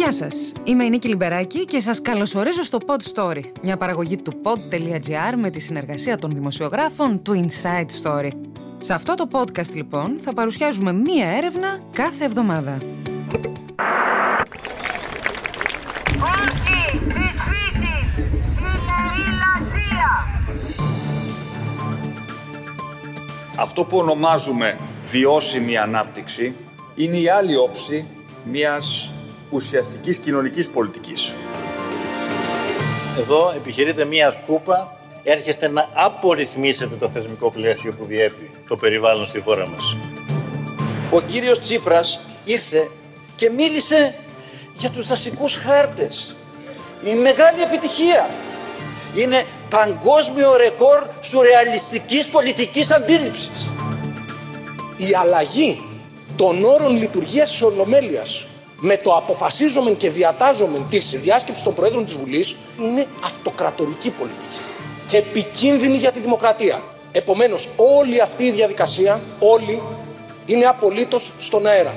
Γεια σας, είμαι η Νίκη Λιμπεράκη και σας καλωσορίζω στο Pod Story, μια παραγωγή του pod.gr με τη συνεργασία των δημοσιογράφων του Inside Story. Σε αυτό το podcast λοιπόν θα παρουσιάζουμε μία έρευνα κάθε εβδομάδα. Αυτό που ονομάζουμε βιώσιμη ανάπτυξη είναι η άλλη όψη μιας ουσιαστικής κοινωνικής πολιτικής. Εδώ επιχειρείτε μία σκούπα, έρχεστε να απορριθμίσετε το θεσμικό πλαίσιο που διέπει το περιβάλλον στη χώρα μας. Ο κύριος Τσίπρας ήρθε και μίλησε για τους δασικούς χάρτες. Η μεγάλη επιτυχία. Είναι παγκόσμιο ρεκόρ σουρεαλιστικής πολιτικής αντίληψης. Η αλλαγή των όρων λειτουργίας της Ολομέλειας με το αποφασίζομεν και διατάζομεν της διάσκεψης των Προέδρων της Βουλής είναι αυτοκρατορική πολιτική και επικίνδυνη για τη δημοκρατία. Επομένως, όλη αυτή η διαδικασία, όλοι, είναι απολύτως στον αέρα.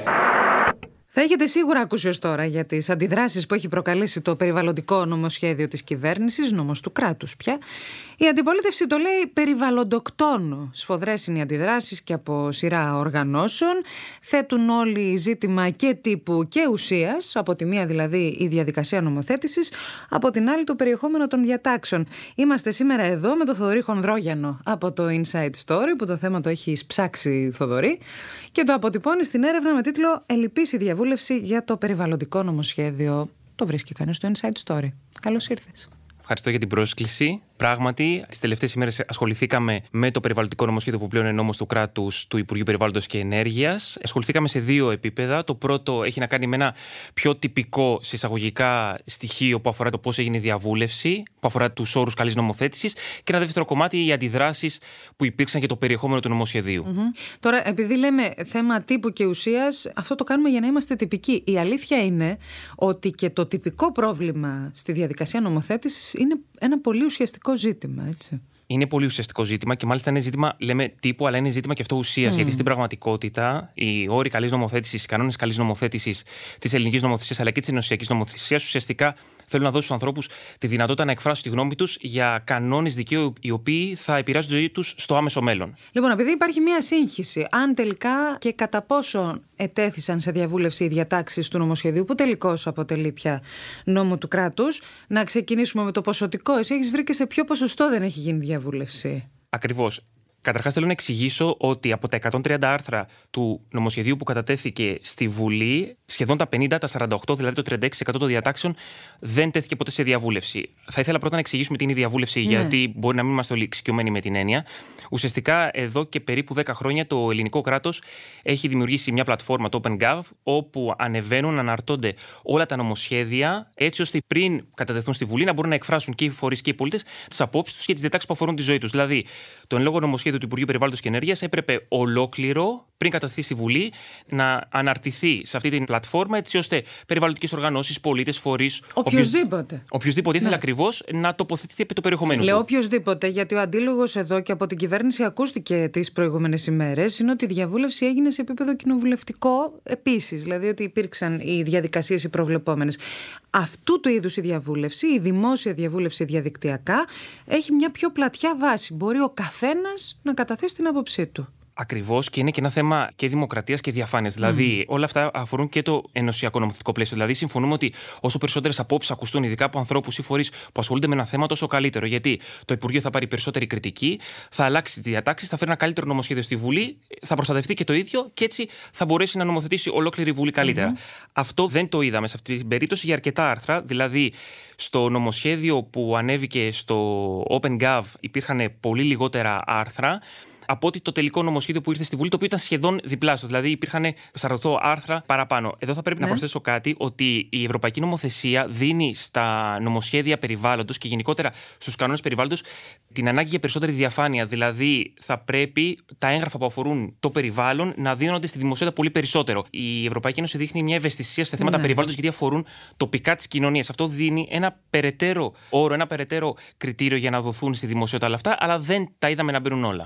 Θα έχετε σίγουρα ακούσει ως τώρα για τις αντιδράσεις που έχει προκαλέσει το περιβαλλοντικό νομοσχέδιο της κυβέρνησης, νόμος του κράτους πια. Η αντιπολίτευση το λέει περιβαλλοντοκτόνο. Σφοδρές είναι οι αντιδράσεις και από σειρά οργανώσεων. Θέτουν όλοι ζήτημα και τύπου και ουσίας, από τη μία δηλαδή η διαδικασία νομοθέτησης, από την άλλη το περιεχόμενο των διατάξεων. Είμαστε σήμερα εδώ με τον Θοδωρή Χονδρόγιανο από το Inside Story, που το θέμα το έχει ψάξει Θοδωρή, και το αποτυπώνει στην έρευνα με τίτλο «Ελλειπής η διαβούλευση για το περιβαλλοντικό νομοσχέδιο». Το βρίσκει κανείς στο Inside Story. Καλώς ήρθες. Ευχαριστώ για την πρόσκληση. Πράγματι, τις τελευταίες ημέρες ασχοληθήκαμε με το περιβαλλοντικό νομοσχέδιο που πλέον είναι νόμος του κράτους του Υπουργείου Περιβάλλοντος και Ενέργειας. Ασχοληθήκαμε σε δύο επίπεδα. Το πρώτο έχει να κάνει με ένα πιο τυπικό συσσαγωγικά στοιχείο που αφορά το πώς έγινε η διαβούλευση, που αφορά τους όρους καλής νομοθέτησης, και ένα δεύτερο κομμάτι, οι αντιδράσεις που υπήρξαν για το περιεχόμενο του νομοσχεδίου. Τώρα, επειδή λέμε θέμα τύπου και ουσίας, αυτό το κάνουμε για να είμαστε τυπικοί. Η αλήθεια είναι ότι και το τυπικό πρόβλημα στη διαδικασία νομοθέτησης είναι ένα πολύ ουσιαστικό ζήτημα, έτσι. Είναι πολύ ουσιαστικό ζήτημα και μάλιστα είναι ζήτημα, λέμε τύπου, αλλά είναι ζήτημα και αυτό ουσίας. Γιατί στην πραγματικότητα οι όροι καλής νομοθέτησης, οι κανόνες καλής νομοθέτησης της ελληνικής νομοθεσίας αλλά και της ενωσιακής νομοθεσίας ουσιαστικά θέλουν να δώσουν στους ανθρώπους τη δυνατότητα να εκφράσουν τη γνώμη τους για κανόνες δικαίου οι οποίοι θα επηρεάσουν τη ζωή τους στο άμεσο μέλλον. Λοιπόν, επειδή υπάρχει μία σύγχυση, αν τελικά και κατά πόσο ετέθησαν σε διαβούλευση οι διατάξεις του νομοσχεδίου, που τελικώς αποτελεί πια νόμο του κράτους, να ξεκινήσουμε με το ποσοτικό. Εσύ έχεις βρει και σε ποιο ποσοστό δεν έχει γίνει διαβούλευση? Ακριβώς. Καταρχάς, θέλω να εξηγήσω ότι από τα 130 άρθρα του νομοσχεδίου που κατατέθηκε στη Βουλή, σχεδόν τα 50, τα 48, δηλαδή το 36% των διατάξεων, δεν τέθηκε ποτέ σε διαβούλευση. Θα ήθελα πρώτα να εξηγήσουμε τι είναι η διαβούλευση, γιατί μπορεί να μην είμαστε όλοι εξοικειωμένοι με την έννοια. Ουσιαστικά, εδώ και περίπου 10 χρόνια, το ελληνικό κράτος έχει δημιουργήσει μια πλατφόρμα, το OpenGov, όπου ανεβαίνουν, αναρτώνται όλα τα νομοσχέδια, έτσι ώστε πριν κατατεθούν στη Βουλή να μπορούν να εκφράσουν και οι φορείς και οι πολίτες τις απόψεις τους και τις διατάξεις που αφορούν τη ζωή τους. Δηλαδή, το εν λόγω νομοσχέδιο του Υπουργείου Περιβάλλοντος και Ενέργειας έπρεπε ολόκληρο, πριν κατατεθεί στη Βουλή, να αναρτηθεί σε αυτή την πλατφόρμα, έτσι ώστε περιβαλλοντικές οργανώσεις, πολίτες, φορείς. Οποιοδήποτε ήθελε ακριβώς να τοποθετηθεί επί το περιεχομένου. Λέω οποιοδήποτε, γιατί ο αντίλογος εδώ και από την κυβέρνηση ακούστηκε τις προηγούμενες ημέρες, είναι ότι η διαβούλευση έγινε σε επίπεδο κοινοβουλευτικό επίσης. Δηλαδή ότι υπήρξαν οι διαδικασίες οι προβλεπόμενες. Αυτού του είδους η διαβούλευση, η δημόσια διαβούλευση διαδικτυακά, έχει μια πιο πλατιά βάση. Μπορεί ο καθένας να καταθέσει την άποψή του. Ακριβώς, και είναι και ένα θέμα και δημοκρατίας και διαφάνειας. Δηλαδή, όλα αυτά αφορούν και το ενωσιακό νομοθετικό πλαίσιο. Δηλαδή, συμφωνούμε ότι όσο περισσότερες απόψεις ακουστούν, ειδικά από ανθρώπους ή φορείς που ασχολούνται με ένα θέμα, τόσο καλύτερο. Γιατί το Υπουργείο θα πάρει περισσότερη κριτική, θα αλλάξει τις διατάξεις, θα φέρει ένα καλύτερο νομοσχέδιο στη Βουλή, θα προστατευτεί και το ίδιο και έτσι θα μπορέσει να νομοθετήσει ολόκληρη η Βουλή καλύτερα. Αυτό δεν το είδαμε σε αυτή την περίπτωση για αρκετά άρθρα. Δηλαδή, στο νομοσχέδιο που ανέβηκε στο OpenGov υπήρχαν πολύ λιγότερα άρθρα από ότι το τελικό νομοσχέδιο που ήρθε στη Βουλή, το οποίο ήταν σχεδόν διπλάσιο. Δηλαδή υπήρχαν 48 άρθρα παραπάνω. Εδώ θα πρέπει να προσθέσω κάτι, ότι η ευρωπαϊκή νομοθεσία δίνει στα νομοσχέδια περιβάλλοντος και γενικότερα στους κανόνες περιβάλλοντος την ανάγκη για περισσότερη διαφάνεια. Δηλαδή θα πρέπει τα έγγραφα που αφορούν το περιβάλλον να δίνονται στη δημοσιότητα πολύ περισσότερο. Η Ευρωπαϊκή Ένωση δείχνει μια ευαισθησία σε θέματα περιβάλλοντος, γιατί αφορούν τοπικά της κοινωνίας. Αυτό δίνει ένα περαιτέρω όρο, ένα περαιτέρω κριτήριο για να δοθούν στη δημοσιότητα όλα αυτά, αλλά δεν τα είδαμε να μπαίνουν όλα. Ναι, αυτή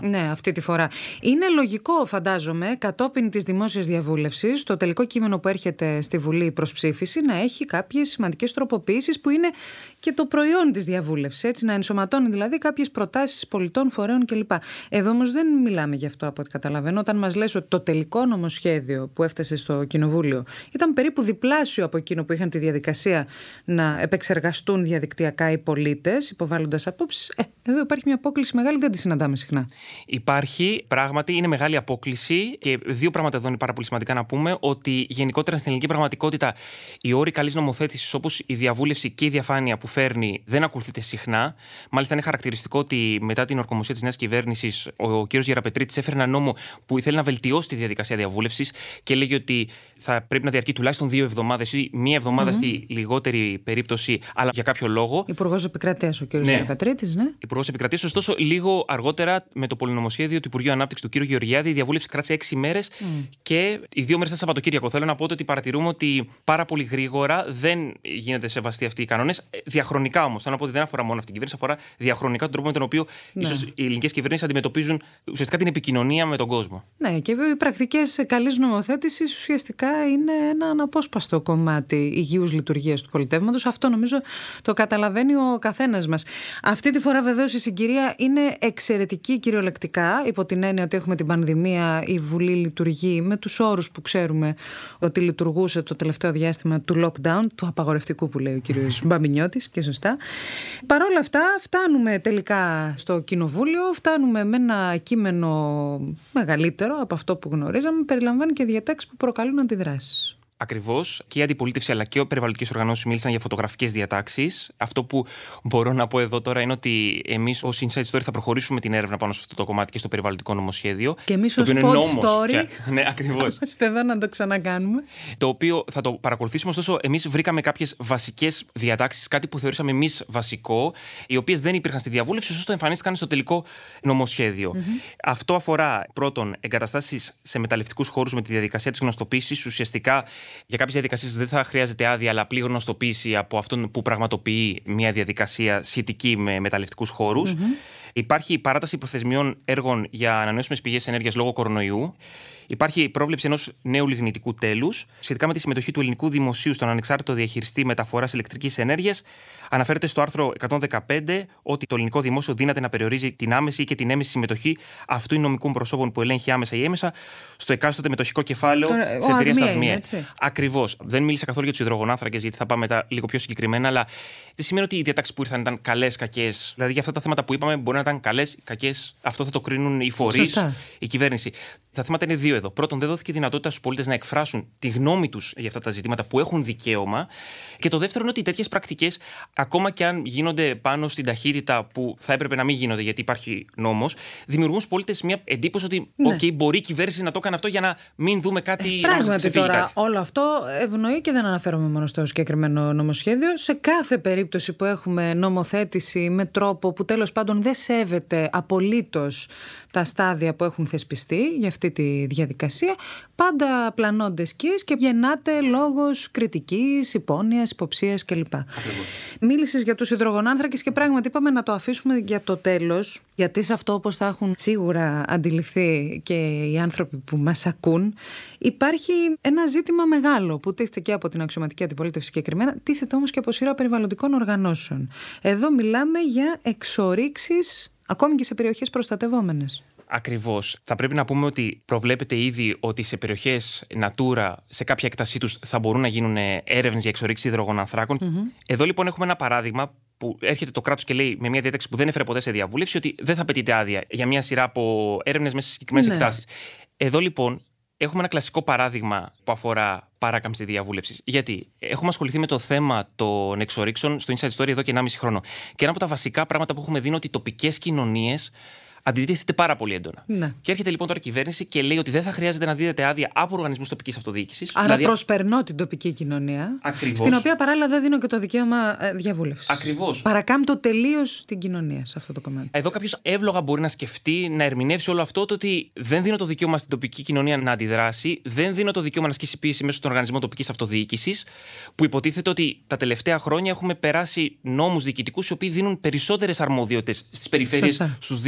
αυτή τη φορά. Είναι λογικό, φαντάζομαι, κατόπιν της δημόσιας διαβούλευσης, το τελικό κείμενο που έρχεται στη Βουλή προς ψήφιση να έχει κάποιες σημαντικές τροποποιήσεις που είναι και το προϊόν της διαβούλευσης. Έτσι, να ενσωματώνει δηλαδή κάποιες προτάσεις πολιτών, φορέων κλπ. Εδώ όμως δεν μιλάμε γι' αυτό από ό,τι καταλαβαίνω. Όταν μας λες ότι το τελικό νομοσχέδιο που έφτασε στο Κοινοβούλιο ήταν περίπου διπλάσιο από εκείνο που είχαν τη διαδικασία να επεξεργαστούν διαδικτυακά οι πολίτες, υποβάλλοντας απόψεις, εδώ υπάρχει μια απόκλιση μεγάλη, δεν τη συναντάμε συχνά. Υπάρχει, πράγματι, είναι μεγάλη απόκλιση και δύο πράγματα εδώ είναι πάρα πολύ σημαντικά να πούμε: ότι γενικότερα στην ελληνική πραγματικότητα οι όροι καλής νομοθέτησης, όπως η διαβούλευση και η διαφάνεια που φέρνει, δεν ακολουθείται συχνά. Μάλιστα, είναι χαρακτηριστικό ότι μετά την ορκομοσία της νέας κυβέρνησης, ο κ. Γεραπετρίτης έφερε ένα νόμο που ήθελε να βελτιώσει τη διαδικασία διαβούλευσης και έλεγε ότι θα πρέπει να διαρκεί τουλάχιστον 2 εβδομάδες ή 1 εβδομάδα στη λιγότερη περίπτωση, αλλά για κάποιο λόγο. Υπουργός Επικρατείας ο κ. Γεραπετρίτης, ναι. Υπουργός Επικρατείας. Ωστόσο, λίγο αργότερα με το πολυνομοσχέδιο του Υπουργείου Ανάπτυξης του κ. Γεωργιάδη, η διαβούλευση κράτησε 6 μέρες και οι 2 μέρες ήταν Σαββατοκύριακο. Θέλω να πω ότι παρατηρούμε ότι πάρα πολύ γρήγορα δεν γίνεται σεβαστοί αυτοί οι κανόνες. Διαχρονικά όμως. Θέλω να πω ότι δεν αφορά μόνο αυτή την κυβέρνηση, αφορά διαχρονικά τον τρόπο με τον οποίο ίσως οι ελληνικές κυβερνήσεις αντιμετωπίζουν ουσιαστικά την επικοινωνία με τον κόσμο. Ναι, και οι πρακτικές καλής νομοθέτησης ουσιαστικά είναι ένα αναπόσπαστο κομμάτι υγιούς λειτουργίας του πολιτεύματος. Αυτό νομίζω το καταλαβαίνει ο καθένας μας. Αυτή τη φορά βεβαίως η συγκυρία είναι εξαιρετική κυριολεκτικά, υπό την έννοια ότι έχουμε την πανδημία, η Βουλή λειτουργεί με τους όρους που ξέρουμε ότι λειτουργούσε το τελευταίο διάστημα του lockdown, του απαγορευτικού που λέει ο κύριος Μπαμινιώτης, και σωστά. Παρ' όλα αυτά φτάνουμε τελικά στο Κοινοβούλιο, φτάνουμε με ένα κείμενο μεγαλύτερο από αυτό που γνωρίζαμε, περιλαμβάνει και διατάξεις που προκαλούν αντιδράσεις. Ακριβώς. Και η αντιπολίτευση αλλά και οι περιβαλλοντικές οργανώσεις μίλησαν για φωτογραφικές διατάξεις. Αυτό που μπορώ να πω εδώ τώρα είναι ότι εμείς ως Inside Story θα προχωρήσουμε την έρευνα πάνω σε αυτό το κομμάτι και στο περιβαλλοντικό νομοσχέδιο. Και εμείς ως Pod Story. Ναι, ακριβώς. Είμαστε εδώ να το ξανακάνουμε. Το οποίο θα το παρακολουθήσουμε, ωστόσο, εμείς βρήκαμε κάποιες βασικές διατάξεις, κάτι που θεωρήσαμε εμείς βασικό, οι οποίες δεν υπήρχαν στη διαβούλευση, ωστόσο εμφανίστηκαν στο τελικό νομοσχέδιο. Αυτό αφορά πρώτον εγκαταστάσεις σε μεταλλευτικούς χώρους με τη διαδικασία της γνωστοποίησης. Ουσιαστικά για κάποιες διαδικασίες δεν θα χρειάζεται άδεια, αλλά απλή γνωστοποίηση από αυτόν που πραγματοποιεί μια διαδικασία σχετική με μεταλλευτικούς χώρους. Υπάρχει παράταση προθεσμιών έργων για ανανεώσιμες πηγές ενέργειας λόγω κορονοϊού. Υπάρχει πρόβλεψη ενός νέου λιγνητικού τέλους. Σχετικά με τη συμμετοχή του ελληνικού δημοσίου στον ανεξάρτητο διαχειριστή μεταφοράς ηλεκτρικής ενέργειας, αναφέρεται στο άρθρο 115 ότι το ελληνικό δημόσιο δύναται να περιορίζει την άμεση και την έμεση συμμετοχή αυτού νομικών προσώπων που ελέγχει άμεσα ή έμεσα στο εκάστοτε μετοχικό κεφάλαιο της εταιρείας ΑΔΜΙΕ. Ακριβώς. Δεν μίλησα καθόλου για τους υδρογονάνθρακες, γιατί θα πάμε μετά λίγο πιο συγκεκριμένα, αλλά δεν σημαίνει ότι οι διατάξεις που ήρθαν ήταν καλές, κακές. Δηλαδή για αυτά τα θέματα που είπαμε μπορεί να ήταν καλές, κακές. Αυτό θα το κρίνουν οι φορείς, η κυβέρνηση. Τα θέματα είναι δύο εδώ. Πρώτον, δεν δόθηκε δυνατότητα στους πολίτες να εκφράσουν τη γνώμη τους για αυτά τα ζητήματα που έχουν δικαίωμα. Και το δεύτερο είναι ότι τέτοιες πρακτικές, ακόμα και αν γίνονται πάνω στην ταχύτητα που θα έπρεπε να μην γίνονται, γιατί υπάρχει νόμος, δημιουργούν στους πολίτες μια εντύπωση ότι μπορεί η κυβέρνηση να το έκανε αυτό για να μην δούμε κάτι. Πράγματι τώρα, κάτι. Όλο αυτό ευνοεί και δεν αναφέρομαι μόνο στο συγκεκριμένο νομοσχέδιο. Σε κάθε περίπτωση που έχουμε νομοθέτηση με τρόπο που τέλος πάντων δεν σέβεται απολύτως τα στάδια που έχουν θεσπιστεί για αυτή τη διαδικασία, πάντα πλανώνται σκιές και γεννάται λόγος κριτικής, υπόνοιας, υποψίας κλπ. Μίλησες για τους υδρογονάνθρακες και πράγματι είπαμε να το αφήσουμε για το τέλος, γιατί σε αυτό, όπως θα έχουν σίγουρα αντιληφθεί και οι άνθρωποι που μας ακούν, υπάρχει ένα ζήτημα μεγάλο που τίθεται και από την αξιωματική αντιπολίτευση συγκεκριμένα, τίθεται όμως και από σειρά περιβαλλοντικών οργανώσεων. Εδώ μιλάμε για εξορίξεις ακόμη και σε περιοχές προστατευόμενες. Ακριβώς. Θα πρέπει να πούμε ότι προβλέπεται ήδη ότι σε περιοχές Natura, σε κάποια έκτασή τους, θα μπορούν να γίνουν έρευνες για εξορίξη υδρογονανθράκων. Εδώ λοιπόν έχουμε ένα παράδειγμα που έρχεται το κράτος και λέει με μια διάταξη που δεν έφερε ποτέ σε διαβούλευση ότι δεν θα απαιτείται άδεια για μια σειρά από έρευνες μέσα σε συγκεκριμένες εκτάσεις. Εδώ λοιπόν έχουμε ένα κλασικό παράδειγμα που αφορά παράκαμψη διαβούλευσης. Γιατί έχουμε ασχοληθεί με το θέμα των εξορίξεων στο Inside Story εδώ και 1,5 χρόνο. Και ένα από τα βασικά πράγματα που έχουμε δει είναι ότι οι τοπικές κοινωνίες αντιτίθεται πάρα πολύ έντονα. Ναι. Και έρχεται λοιπόν τώρα η κυβέρνηση και λέει ότι δεν θα χρειάζεται να δίδεται άδεια από οργανισμούς τοπικής αυτοδιοίκησης. Άρα δηλαδή προσπερνώ την τοπική κοινωνία. Ακριβώς. Στην οποία παράλληλα δεν δίνω και το δικαίωμα διαβούλευσης. Ακριβώς. Παρακάμπτω τελείως την κοινωνία σε αυτό το κομμάτι. Εδώ κάποιος εύλογα μπορεί να σκεφτεί, να ερμηνεύσει όλο αυτό το ότι δεν δίνω το δικαίωμα στην τοπική κοινωνία να αντιδράσει, δεν δίνω το δικαίωμα να ασκήσει πίεση μέσω των οργανισμών τοπικής αυτοδιοίκησης, που υποτίθεται ότι τα τελευταία χρόνια έχουμε περάσει νόμους διοικητικούς οι οποίοι δίνουν περισσότερες αρμοδιότητες στις περιφέρειες, στους δήμους.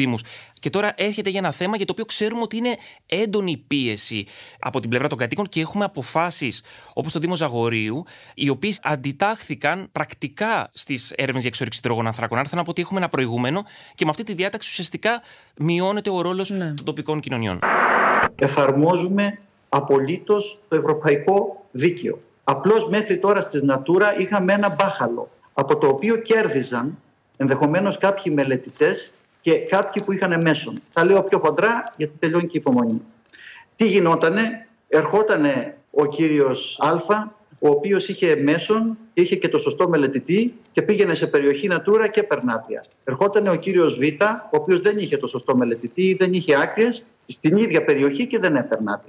Και τώρα έρχεται για ένα θέμα για το οποίο ξέρουμε ότι είναι έντονη πίεση από την πλευρά των κατοίκων και έχουμε αποφάσεις όπως το Δήμο Ζαγορείου, οι οποίες αντιτάχθηκαν πρακτικά στις έρευνες για εξόρυξη υδρογονανθράκων. Άρα θέλω να πω ότι έχουμε ένα προηγούμενο και με αυτή τη διάταξη ουσιαστικά μειώνεται ο ρόλος των τοπικών κοινωνιών. Εφαρμόζουμε απολύτως το ευρωπαϊκό δίκαιο. Απλώς μέχρι τώρα στις Natura είχαμε ένα μπάχαλο, από το οποίο κέρδιζαν ενδεχομένως κάποιοι μελετητές και κάποιοι που είχαν μέσον. Τα λέω πιο χοντρά γιατί τελειώνει και η υπομονή. Τι γινότανε? Ερχότανε ο κύριος Α, ο οποίος είχε μέσον, είχε και το σωστό μελετητή και πήγαινε σε περιοχή Natura και περνάτια. Ερχότανε ο κύριος Β, ο οποίος δεν είχε το σωστό μελετητή, δεν είχε άκριες, στην ίδια περιοχή και δεν έπαιρνάται.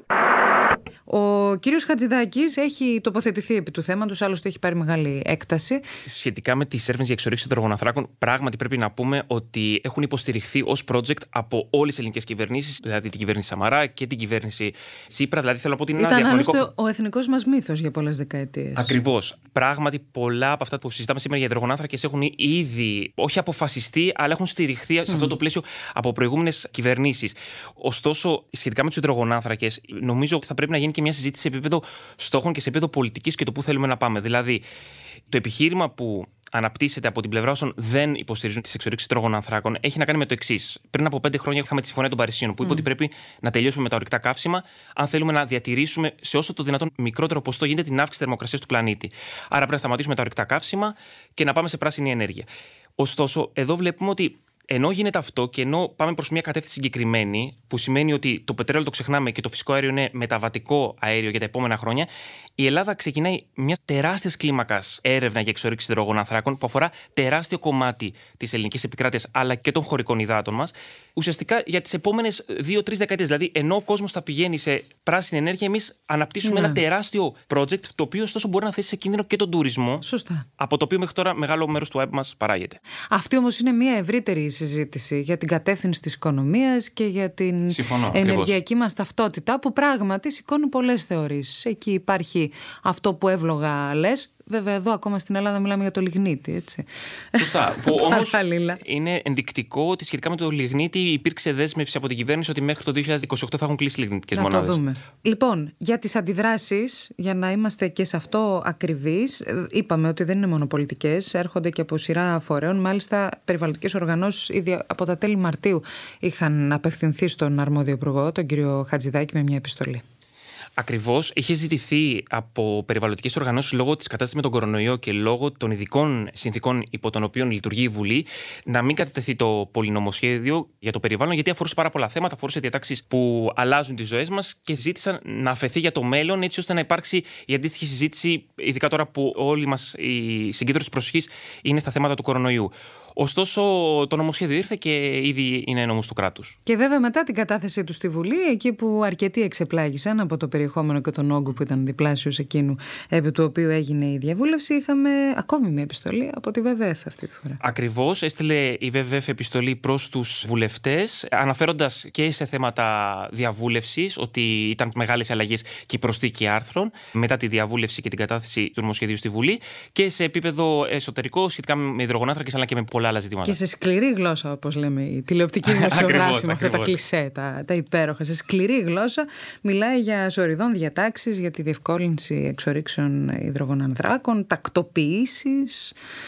Ο κύριος Χατζηδάκης έχει τοποθετηθεί επί του θέματος, άλλωστε έχει πάρει μεγάλη έκταση. Σχετικά με τις έρευνες για εξορύξη υδρογονανθράκων, πράγματι πρέπει να πούμε ότι έχουν υποστηριχθεί ως project από όλες τις ελληνικές κυβερνήσεις, δηλαδή την κυβέρνηση Σαμαρά και την κυβέρνηση Τσίπρα. Δηλαδή θέλω να πω ότι είναι ένα διαφορετικό. Ήταν άλλωστε ο εθνικός μας μύθος για πολλές δεκαετίες. Ακριβώς. Πράγματι, πολλά από αυτά που συζητάμε σήμερα για υδρογονάνθρακες έχουν ήδη όχι αποφασιστεί, αλλά έχουν στηριχθεί σε αυτό το πλαίσιο από προηγούμενες κυβερνήσεις. Ωστόσο, σχετικά με τους υδρογονάνθρακες, νομίζω ότι θα πρέπει να γίνει και μια συζήτηση σε επίπεδο στόχων και σε επίπεδο πολιτικής και το πού θέλουμε να πάμε. Δηλαδή, το επιχείρημα που αναπτύσσεται από την πλευρά όσων δεν υποστηρίζουν τις εξορύξεις υδρογονανθράκων έχει να κάνει με το εξής. Πριν από 5 χρόνια είχαμε τη Συμφωνία των Παρισίων, που είπε ότι πρέπει να τελειώσουμε με τα ορυκτά καύσιμα, αν θέλουμε να διατηρήσουμε σε όσο το δυνατόν μικρότερο ποσοστό γίνεται την αύξηση θερμοκρασίας του πλανήτη. Άρα πρέπει να σταματήσουμε τα ορυκτά καύσιμα και να πάμε σε πράσινη ενέργεια. Ωστόσο, εδώ βλέπουμε ότι ενώ γίνεται αυτό και ενώ πάμε προς μια κατεύθυνση συγκεκριμένη, που σημαίνει ότι το πετρέλαιο το ξεχνάμε και το φυσικό αέριο είναι μεταβατικό αέριο για τα επόμενα χρόνια, η Ελλάδα ξεκινάει μια τεράστια κλίμακα έρευνα για εξορύξη υδρογονανθράκων που αφορά τεράστιο κομμάτι της ελληνικής επικράτειας αλλά και των χωρικών υδάτων μας. Ουσιαστικά για τις επόμενες 2-3 δεκαετίες. Δηλαδή, ενώ ο κόσμος θα πηγαίνει σε πράσινη ενέργεια, εμείς αναπτύσσουμε ένα τεράστιο project, το οποίο ωστόσο μπορεί να θέσει σε κίνδυνο και τον τουρισμό. Σωστά. Από το οποίο μέχρι τώρα μεγάλο μέρος του ΑΕΠ μας παράγεται. Αυτή όμως είναι μια ευρύτερη συζήτηση για την κατεύθυνση της οικονομίας και για την ενεργειακή μας ταυτότητα, που πράγματι σηκώνει πολλές θεωρίες. Εκεί υπάρχει αυτό που εύλογα λες. Βέβαια, εδώ ακόμα στην Ελλάδα μιλάμε για το λιγνίτη, έτσι. Σωστά. Που όμως είναι ενδεικτικό ότι σχετικά με το λιγνίτη υπήρξε δέσμευση από την κυβέρνηση ότι μέχρι το 2028 θα έχουν κλείσει λιγνητικές μονάδες. Να το δούμε. Λοιπόν, για τις αντιδράσεις, για να είμαστε και σε αυτό ακριβείς, είπαμε ότι δεν είναι μόνο πολιτικές, έρχονται και από σειρά φορέων. Μάλιστα, περιβαλλοντικές οργανώσεις ήδη από τα τέλη Μαρτίου είχαν απευθυνθεί στον αρμόδιο υπουργό, τον κύριο Χατζηδάκη, με μια επιστολή. Ακριβώς. Είχε ζητηθεί από περιβαλλοντικές οργανώσεις λόγω της κατάστασης με τον κορονοϊό και λόγω των ειδικών συνθήκων υπό των οποίων λειτουργεί η Βουλή να μην κατατεθεί το πολυνομοσχέδιο για το περιβάλλον, γιατί αφορούσε πάρα πολλά θέματα, αφορούσε διατάξεις που αλλάζουν τις ζωές μας και ζήτησαν να αφαιθεί για το μέλλον, έτσι ώστε να υπάρξει η αντίστοιχη συζήτηση, ειδικά τώρα που όλη μας η συγκέντρωση προσοχής είναι στα θέματα του κορονοϊού. Ωστόσο, το νομοσχέδιο ήρθε και ήδη είναι νόμος του κράτους. Και βέβαια, μετά την κατάθεσή του στη Βουλή, εκεί που αρκετοί εξεπλάγησαν από το περιεχόμενο και τον όγκο που ήταν διπλάσιος εκείνου επί του οποίου έγινε η διαβούλευση, είχαμε ακόμη μια επιστολή από τη ΒΒΕΦ αυτή τη φορά. Ακριβώς. Έστειλε η ΒΒΕΦ επιστολή προς τους βουλευτές, αναφέροντας και σε θέματα διαβούλευσης ότι ήταν μεγάλες αλλαγές και η προσθήκη άρθρων μετά τη διαβούλευση και την κατάθεση του νομοσχεδίου στη Βουλή, και σε επίπεδο εσωτερικό σχετικά με υδρογονάνθρακες αλλά και με πολλά άλλα ζητήματα. Και σε σκληρή γλώσσα, όπως λέμε οι τηλεοπτικοί δημοσιογράφοι, με αυτά τα κλισέ, τα υπέροχα. Σε σκληρή γλώσσα μιλάει για σοριδών διατάξεις για τη διευκόλυνση εξορίξεων υδρογονανθράκων, τακτοποιήσεις.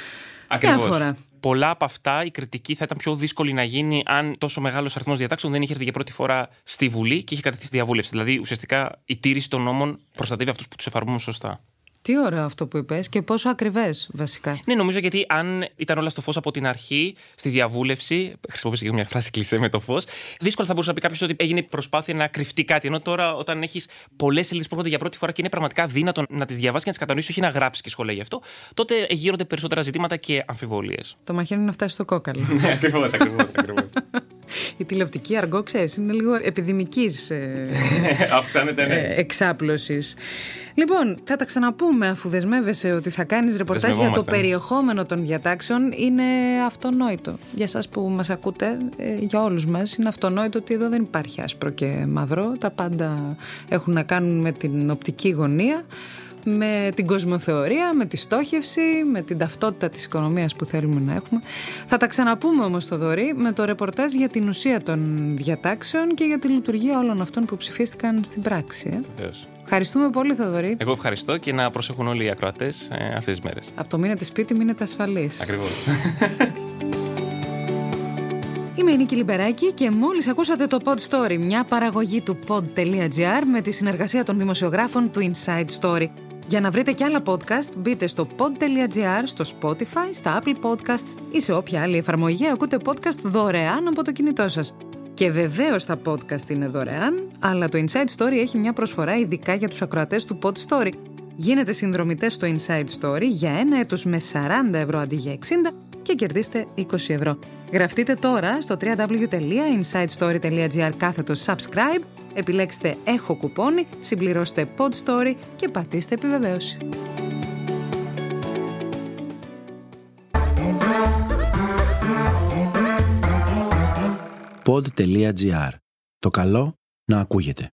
Ακριβώς. Πολλά από αυτά η κριτική θα ήταν πιο δύσκολη να γίνει αν τόσο μεγάλος αριθμός διατάξεων δεν είχε έρθει για πρώτη φορά στη Βουλή και είχε κατατεθεί στη διαβούλευση. Δηλαδή, ουσιαστικά η τήρηση των νόμων προστατεύει αυτούς που τους εφαρμόζουν σωστά. Τι ωραίο αυτό που είπες και πόσο ακριβές βασικά. Ναι, νομίζω γιατί αν ήταν όλα στο φως από την αρχή, στη διαβούλευση, χρησιμοποιήσω και μια φράση κλισέ με το φως, δύσκολα θα μπορούσε να πει κάποιος ότι έγινε προσπάθεια να κρυφτεί κάτι. Ενώ τώρα, όταν έχεις πολλές σελίδες που έρχονται για πρώτη φορά και είναι πραγματικά δύνατον να τις διαβάσεις και να τις κατανοήσεις, όχι να γράψεις και σχόλια γι' αυτό, τότε γύρονται περισσότερα ζητήματα και αμφιβολίες. Το μαχαίρι να φτάσει στο κόκαλο. Ναι, ακριβώς. Η τηλεοπτική αργό, ξέρεις, είναι λίγο επιδημικής εξάπλωσης. Λοιπόν, θα τα ξαναπούμε αφού δεσμεύεσαι ότι θα κάνεις ρεπορτάζ για το περιεχόμενο των διατάξεων. Είναι αυτονόητο. Για εσάς που μας ακούτε, για όλους μας, είναι αυτονόητο ότι εδώ δεν υπάρχει άσπρο και μαύρο. Τα πάντα έχουν να κάνουν με την οπτική γωνία. με την κοσμοθεωρία, με τη στόχευση, με την ταυτότητα της οικονομίας που θέλουμε να έχουμε. Θα τα ξαναπούμε όμως, Θοδωρή, με το ρεπορτάζ για την ουσία των διατάξεων και για τη λειτουργία όλων αυτών που ψηφίστηκαν στην πράξη. Βεβαίως. Ευχαριστούμε πολύ, Θοδωρή. Εγώ ευχαριστώ και να προσέχουν όλοι οι ακροατές αυτές τις μέρες. Από το μείνετε σπίτι, μείνετε ασφαλείς. Ακριβώς. Είμαι η Νίκη Λιμπεράκη και μόλις ακούσατε το Pod Story, μια παραγωγή του pod.gr με τη συνεργασία των δημοσιογράφων του Inside Story. Για να βρείτε και άλλα podcast, μπείτε στο pod.gr, στο Spotify, στα Apple Podcasts ή σε όποια άλλη εφαρμογή ακούτε podcast δωρεάν από το κινητό σας. Και βεβαίως τα podcast είναι δωρεάν, αλλά το Inside Story έχει μια προσφορά ειδικά για τους ακροατές του Pod Story. Γίνετε συνδρομητές στο Inside Story για 1 έτος με 40 ευρώ αντί για 60 και κερδίστε 20 ευρώ. Γραφτείτε τώρα στο www.insidestory.gr/subscribe, επιλέξτε «Έχω κουπόνι», συμπληρώστε Pod Story και πατήστε επιβεβαίωση. Pod.gr. Το καλό να ακούγεται.